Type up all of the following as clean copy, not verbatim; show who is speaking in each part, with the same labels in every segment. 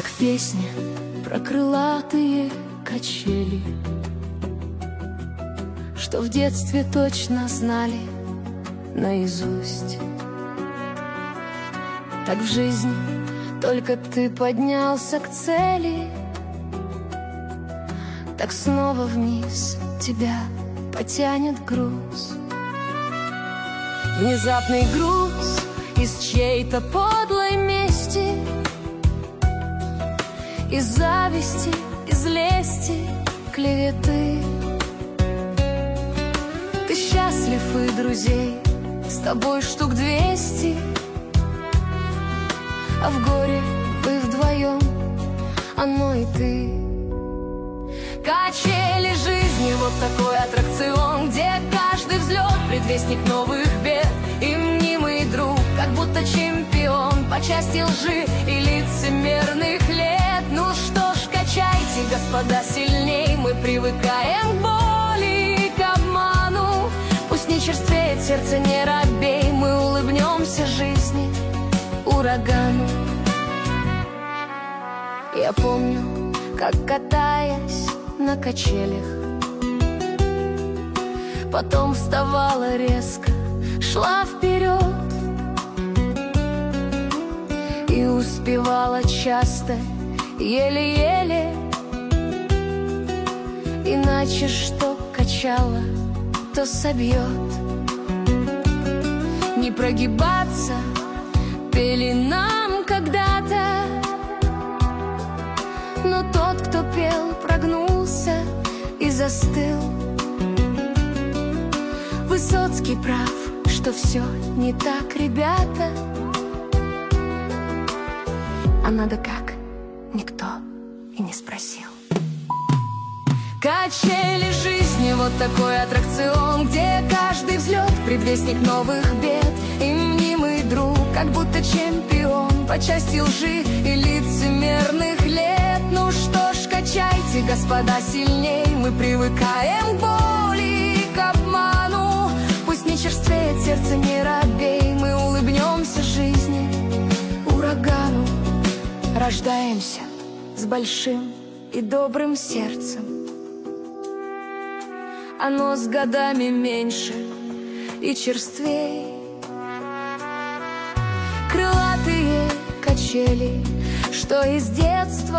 Speaker 1: Как песня про крылатые качели, что в детстве точно знали наизусть. Так в жизни только ты поднялся к цели, так снова вниз тебя потянет груз. Внезапный груз из чьей-то подлой мести, из зависти, из лести, клеветы. Ты счастлив и друзей с тобой штук 200, а в горе вы вдвоем, оно и ты. Качели жизни, вот такой аттракцион, где каждый взлет предвестник новых бед. И мнимый друг, как будто чемпион по части лжи и лицемерных лет. Ну что ж, качайте, господа, сильней. Мы привыкаем к боли и к обману. Пусть не черствеет сердце, не робей. Мы улыбнемся жизни, урагану. Я помню, как, катаясь на качелях, потом вставала резко, шла вперед и успевала часто, еле-еле. Иначе что качала, то собьет. Не прогибаться пели нам когда-то, но тот, кто пел, прогнулся и застыл. Высоцкий прав, что все не так, ребята, а надо как, никто и не спросил. Качели жизни, вот такой аттракцион, где каждый взлет предвестник новых бед. И мнимый друг, как будто чемпион по части лжи и лицемерных лет. Ну что ж, качайте, господа, сильней. Мы привыкаем к боли и к обману. Пусть не черствеет сердце, не робей. Мы улыбнемся жизни, урагану. Рождаемся с большим и добрым сердцем. Оно с годами меньше и черствей. Крылатые качели, что из детства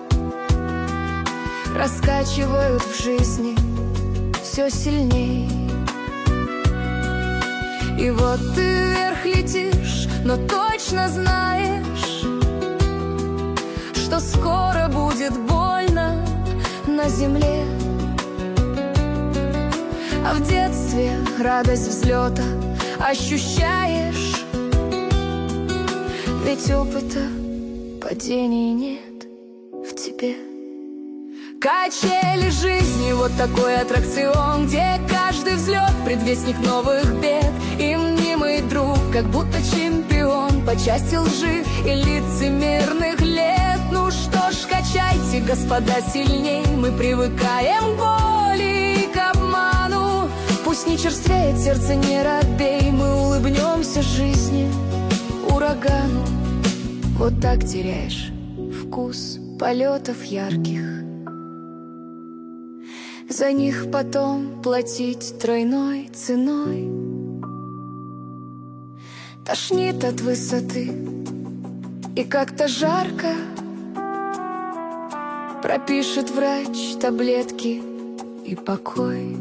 Speaker 1: раскачивают в жизни все сильней. И вот ты вверх летишь, но точно знаешь, что скоро будет больно на земле. А в детстве радость взлета ощущаешь, ведь опыта падений нет в тебе. Качели жизни, вот такой аттракцион, где каждый взлет предвестник новых бед. И мнимый друг, как будто чемпион по части лжи и лицемерных лет. Ну что ж, качайте, господа, сильней. Мы привыкаем к боли и к обману. Пусть не черствеет сердце, не робей. Мы улыбнемся жизни, урагану. Вот так теряешь вкус полетов ярких. За них потом платить тройной ценой. Тошнит от высоты и как-то жарко. Пропишет врач таблетки и покой.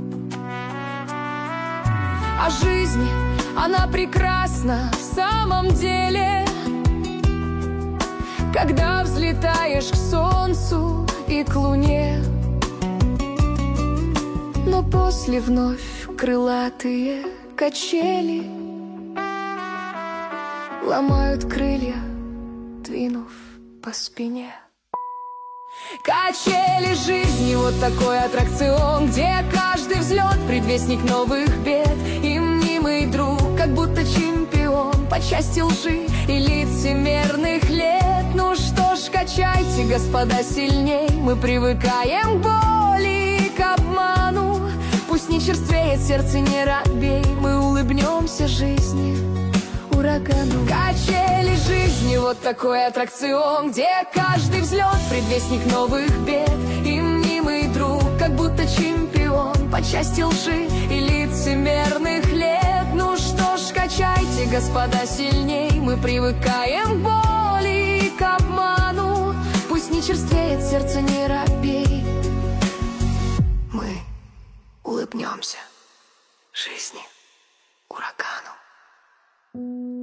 Speaker 1: А жизнь, она прекрасна в самом деле, когда взлетаешь к солнцу и к луне. Но после вновь крылатые качели ломают крылья, двинув по спине. Качели жизни, вот такой аттракцион, где каждый взлет предвестник новых бед. И мнимый друг, как будто чемпион по части лжи и лицемерных лет. Ну что ж, качайте, господа, сильней. Мы привыкаем к боли и к обману. Пусть не черствеет сердце, не робей. Мы улыбнемся жизни, урагану. Качели жизни, вот такой аттракцион, где каждый взлет предвестник новых бед. И мнимый друг, как будто чемпион по части лжи и лицемерных лет. Ну что ж, качайте, господа, сильней. Мы привыкаем к боли и к обману. Пусть не черствеет сердце, не робей. Мы улыбнемся жизни, урагану.